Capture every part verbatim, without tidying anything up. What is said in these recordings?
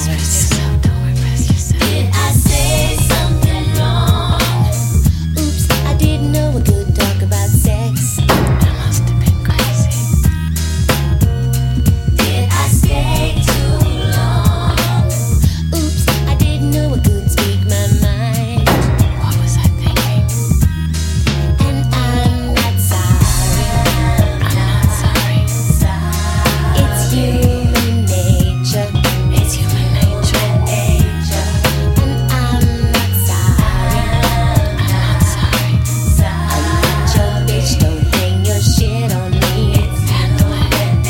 Express yourself, don't repress yourself. Did I say something wrong? Oops, I didn't know we could talk about sex. I must have been crazy. Did I stay too long? Oops, I didn't know I could speak my mind. What was I thinking? And I'm not sorry. I'm not sorry. It's human nature. It's human nature. And I'm not sorry. I'm not sorry. I'm not your bitch, don't hang your shit on me. Handle it.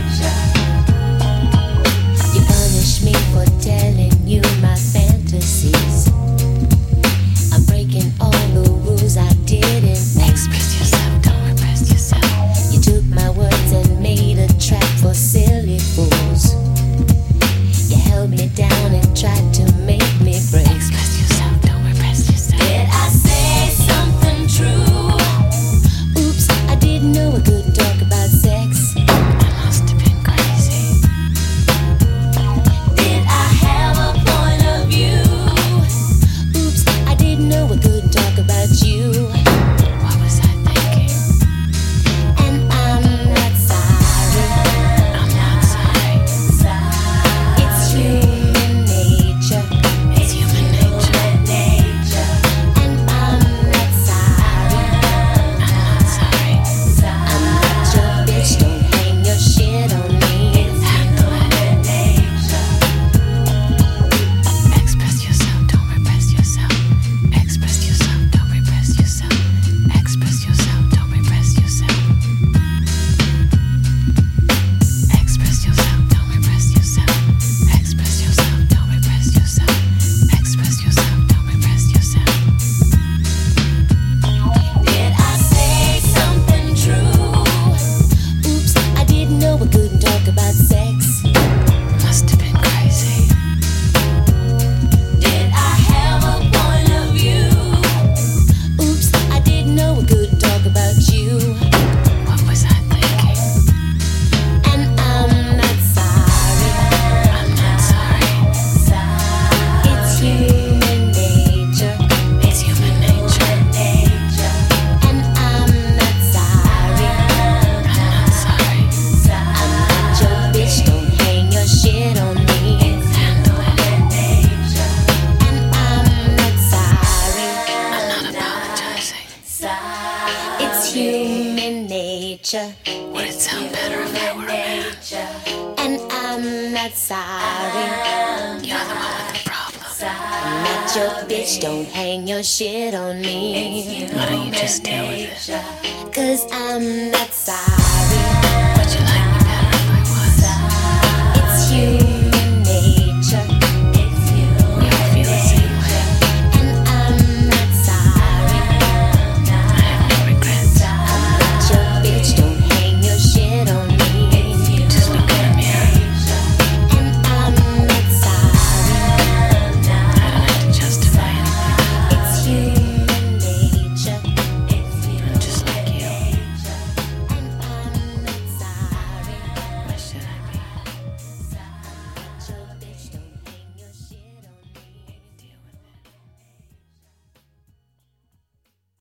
You punish me for telling you my fantasies. I'm breaking all the rules I didn't. Express yourself, don't repress yourself. You took my words and made a trap for silly fools. You held me down and tried to make me break. Express yourself, don't repress yourself. Did I say something true? Oops, I didn't know I could talk about sex. I must have been crazy. Did I have a point of view? Oops, I didn't know I could talk about you. What was I thinking? And I'm not sorry. I'm not sorry. It's human nature. It's human nature. And I'm not sorry. I'm not sorry. I'm not your bitch, don't hang your shit on me. Handle it. Express yourself, don't repress yourself. Express yourself, don't repress yourself. Express yourself, don't repress yourself. Express yourself, don't repress yourself. Express yourself, don't repress yourself. Express yourself, don't repress yourself. Did I say something true? Oops, I didn't know we couldn't talk about sex. Must have been crazy. Did I have a point of view? Oops, I didn't know we couldn't talk about you. What was I thinking? And I'm not sorry. I'm not sorry. It's human nature. It's human nature. And I'm not sorry. I'm not sorry. I'm not your bitch, don't hang your shit on me. Handle it. And I'm not sorry. I'm not apologizing. It's human nature. Would it sound better if I were a man? And I'm not sorry. You're the one with the problem. I'm not your bitch, don't hang your shit on me. Why don't you just deal with it? Cause I'm not sorry.